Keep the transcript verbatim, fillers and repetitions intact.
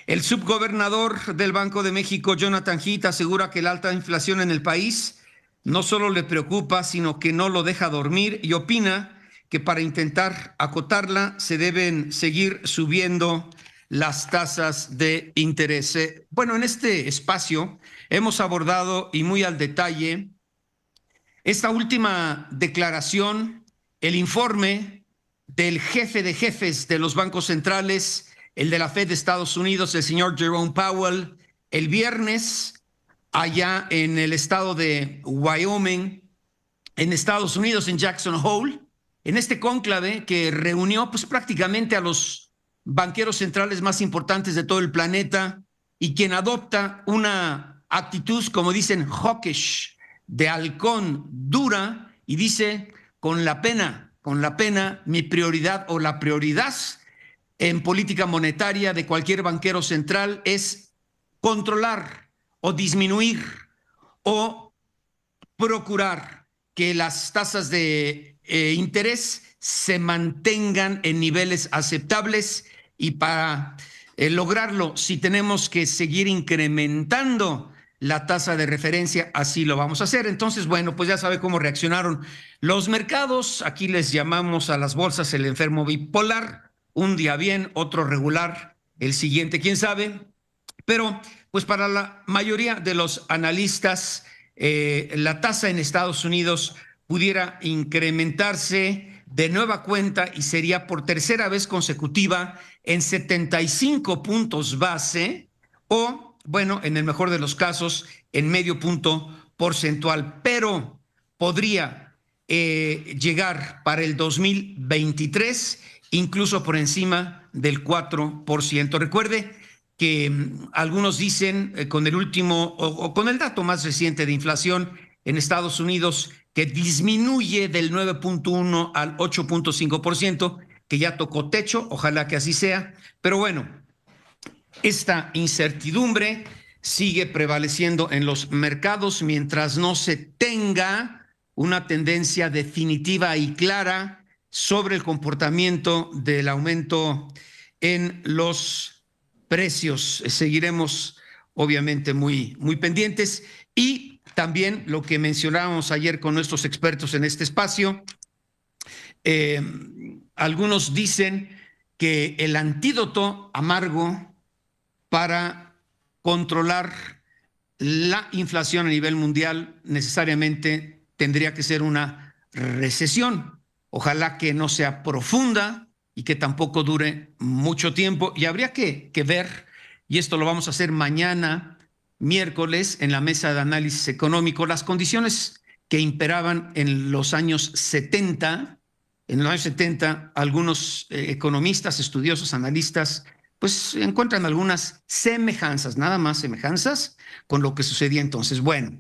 El subgobernador del Banco de México, Jonathan Heath, asegura que la alta inflación en el país no solo le preocupa, sino que no lo deja dormir y opina que para intentar acotarla se deben seguir subiendo las tasas de interés. Bueno, en este espacio hemos abordado y muy al detalle esta última declaración, el informe del jefe de jefes de los bancos centrales, el de la Fed de Estados Unidos, el señor Jerome Powell, el viernes allá en el estado de Wyoming, en Estados Unidos, en Jackson Hole, en este cónclave que reunió pues prácticamente a los banqueros centrales más importantes de todo el planeta y quien adopta una actitud, como dicen, hawkish, de halcón, dura, y dice, con la pena, con la pena, mi prioridad o la prioridad en política monetaria de cualquier banquero central es controlar o disminuir o procurar que las tasas de eh, interés se mantengan en niveles aceptables y para eh, lograrlo, si tenemos que seguir incrementando la tasa de referencia, así lo vamos a hacer. Entonces, bueno, pues ya sabe cómo reaccionaron los mercados. Aquí les llamamos a las bolsas el enfermo bipolar, un día bien, otro regular, el siguiente, quién sabe. Pero, pues para la mayoría de los analistas, eh, la tasa en Estados Unidos pudiera incrementarse de nueva cuenta y sería por tercera vez consecutiva en setenta y cinco puntos base o, bueno, en el mejor de los casos, en medio punto porcentual, pero podría eh, llegar para el dos mil veintitrés incluso por encima del cuatro por ciento. Recuerde que algunos dicen eh, con el último o, o con el dato más reciente de inflación en Estados Unidos que disminuye del nueve punto uno al ocho punto cinco por ciento, que ya tocó techo, ojalá que así sea, pero bueno, esta incertidumbre sigue prevaleciendo en los mercados mientras no se tenga una tendencia definitiva y clara sobre el comportamiento del aumento en los precios. Seguiremos obviamente muy, muy pendientes y también lo que mencionábamos ayer con nuestros expertos en este espacio, eh, algunos dicen que el antídoto amargo para controlar la inflación a nivel mundial necesariamente tendría que ser una recesión. Ojalá que no sea profunda y que tampoco dure mucho tiempo. Y habría que, que ver, y esto lo vamos a hacer mañana, miércoles, en la mesa de análisis económico, las condiciones que imperaban en los años setenta. En los años setenta, algunos eh, economistas, estudiosos, analistas, pues encuentran algunas semejanzas, nada más semejanzas, con lo que sucedía entonces. Bueno,